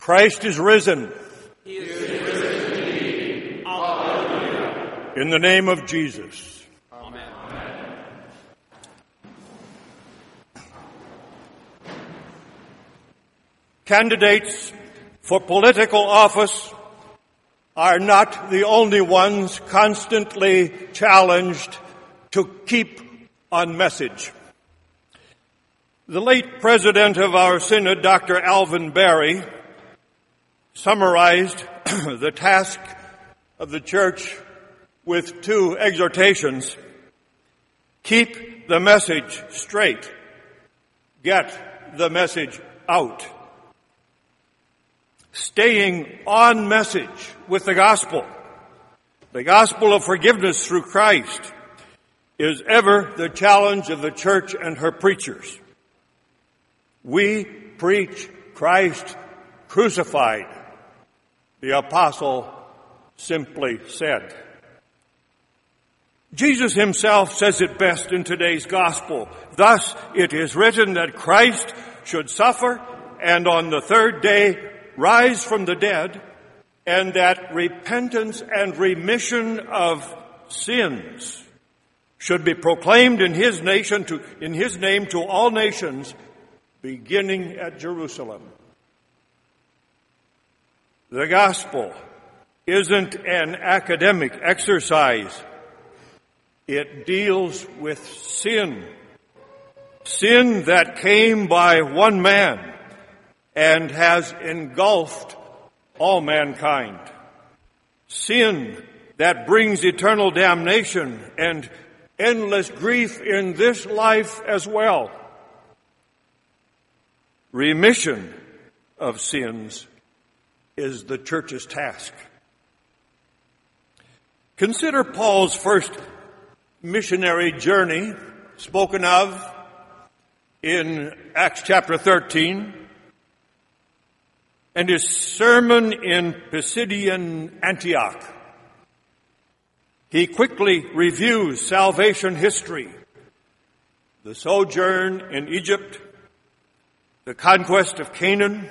Christ is risen. He is risen indeed. Alleluia. In the name of Jesus. Amen. Candidates for political office are not the only ones constantly challenged to keep on message. The late president of our synod, Dr. Alvin Berry, summarized the task of the church with two exhortations. Keep the message straight. Get the message out. Staying on message with the gospel of forgiveness through Christ, is ever the challenge of the church and her preachers. We preach Christ crucified, the apostle simply said. Jesus himself says it best in today's gospel. Thus it is written that Christ should suffer and on the third day rise from the dead, and that repentance and remission of sins should be proclaimed in his name to all nations, beginning at Jerusalem. The gospel isn't an academic exercise. It deals with sin. Sin that came by one man and has engulfed all mankind. Sin that brings eternal damnation and endless grief in this life as well. Remission of sins is the church's task. Consider Paul's first missionary journey spoken of in Acts chapter 13 and his sermon in Pisidian Antioch. He quickly reviews salvation history, the sojourn in Egypt, the conquest of Canaan,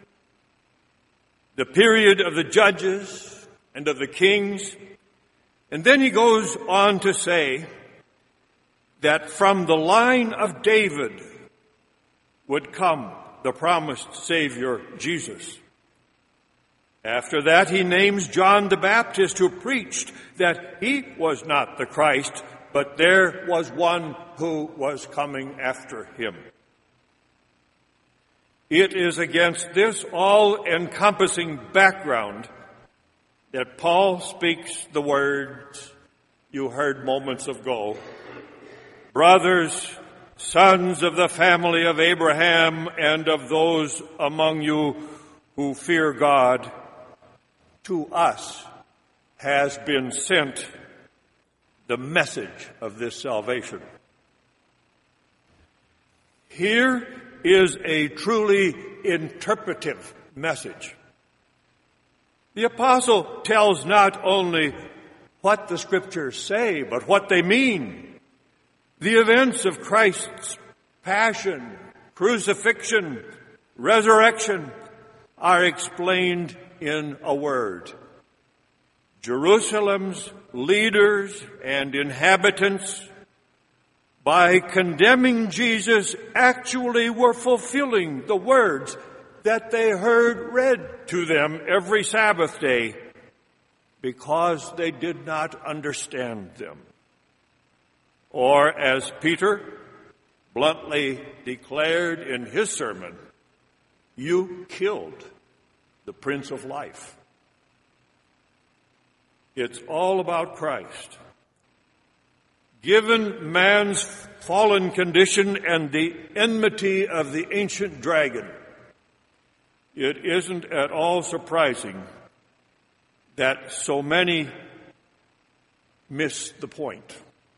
the period of the judges and of the kings. And then he goes on to say that from the line of David would come the promised Savior, Jesus. After that, he names John the Baptist, who preached that he was not the Christ, but there was one who was coming after him. It is against this all-encompassing background that Paul speaks the words you heard moments ago. Brothers, sons of the family of Abraham and of those among you who fear God, to us has been sent the message of this salvation. Here is a truly interpretive message. The apostle tells not only what the scriptures say, but what they mean. The events of Christ's passion, crucifixion, resurrection are explained in a word. Jerusalem's leaders and inhabitants, by condemning Jesus, actually were fulfilling the words that they heard read to them every Sabbath day because they did not understand them. Or as Peter bluntly declared in his sermon, you killed the Prince of Life. It's all about Christ. Given man's fallen condition and the enmity of the ancient dragon, it isn't at all surprising that so many miss the point.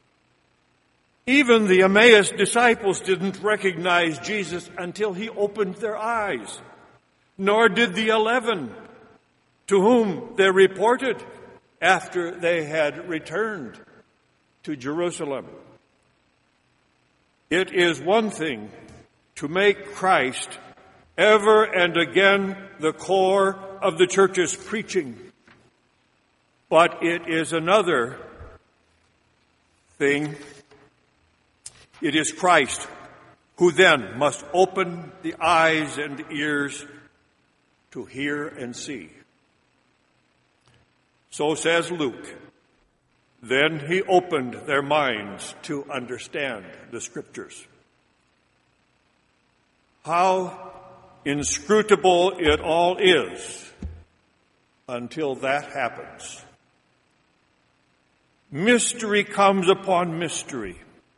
Even the Emmaus disciples didn't recognize Jesus until he opened their eyes, nor did the 11 to whom they reported after they had returned to Jerusalem. It is one thing to make Christ ever and again the core of the church's preaching. But it is another thing. It is Christ who then must open the eyes and ears to hear and see. So says Luke. Then he opened their minds to understand the Scriptures. How inscrutable it all is until that happens. Mystery comes upon mystery.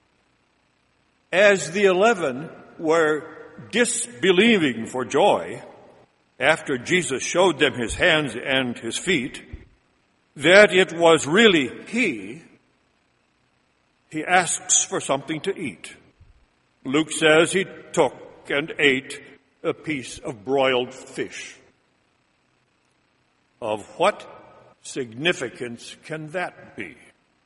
As the 11 were disbelieving for joy after Jesus showed them his hands and his feet, that it was really he asks for something to eat. Luke says he took and ate a piece of broiled fish. Of what significance can that be?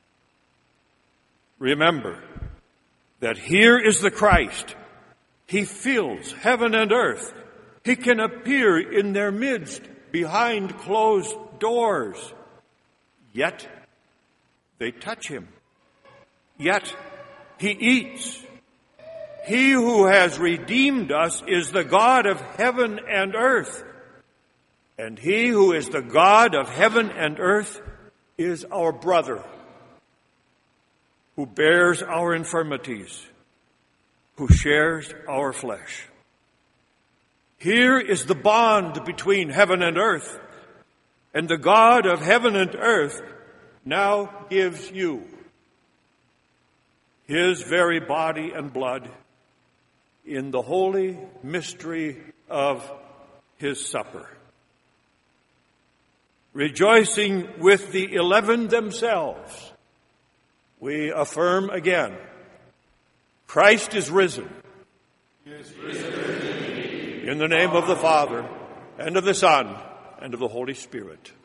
Remember that here is the Christ. He fills heaven and earth. He can appear in their midst behind closed doors. Yet they touch him. Yet he eats. He who has redeemed us is the God of heaven and earth. And he who is the God of heaven and earth is our brother, who bears our infirmities, who shares our flesh. Here is the bond between heaven and earth, and the God of heaven and earth now gives you his very body and blood in the holy mystery of his supper. Rejoicing with the 11 themselves, we affirm again, Christ is risen. He is risen. In the name of the Father, and of the Son, and of the Holy Spirit.